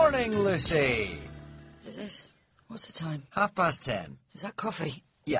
morning, Lucy. Is it? What's the time? 10:30. Is that coffee? Yeah.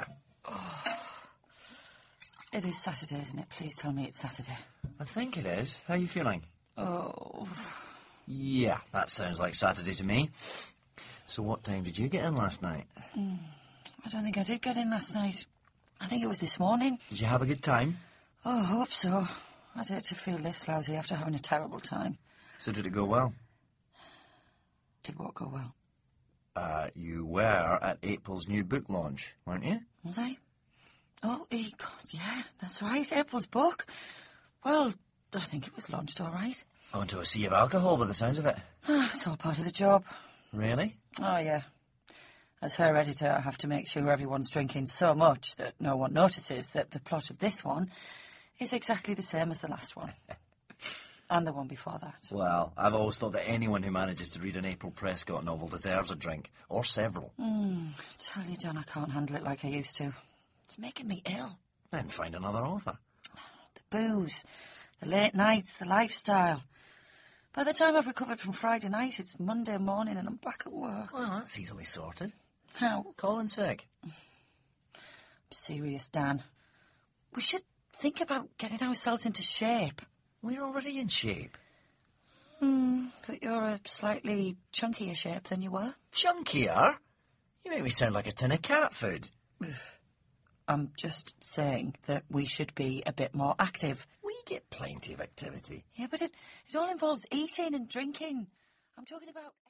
It is Saturday, isn't it? Please tell me it's Saturday. I think it is. How are you feeling? Oh, Yeah, that sounds like Saturday to me. So what time did you get in last night? I don't think I did get in last night. I think it was this morning. Did you have a good time? Oh, I hope so. I'd hate to feel this lousy after having a terrible time. So did it go well? Did what go well? You were at April's new book launch, weren't you? Was I? Oh, God, yeah, that's right. April's book. Well, I think it was launched all right. Onto a sea of alcohol by the sounds of it. It's all part of the job. Really? Oh, yeah. As her editor, I have to make sure everyone's drinking so much that no one notices that the plot of this one is exactly the same as the last one. And the one before that. Well, I've always thought that anyone who manages to read an April Prescott novel deserves a drink, or several. I tell you, John, I can't handle it like I used to. It's making me ill. Then find another author. The booze, the late nights, the lifestyle. By the time I've recovered from Friday night, it's Monday morning and I'm back at work. Well, that's easily sorted. How? Call in sick. I'm serious, Dan. We should think about getting ourselves into shape. We're already in shape. But you're a slightly chunkier shape than you were. Chunkier? You make me sound like a tin of cat food. I'm just saying that we should be a bit more active. We get plenty of activity. Yeah, but it all involves eating and drinking. I'm talking about...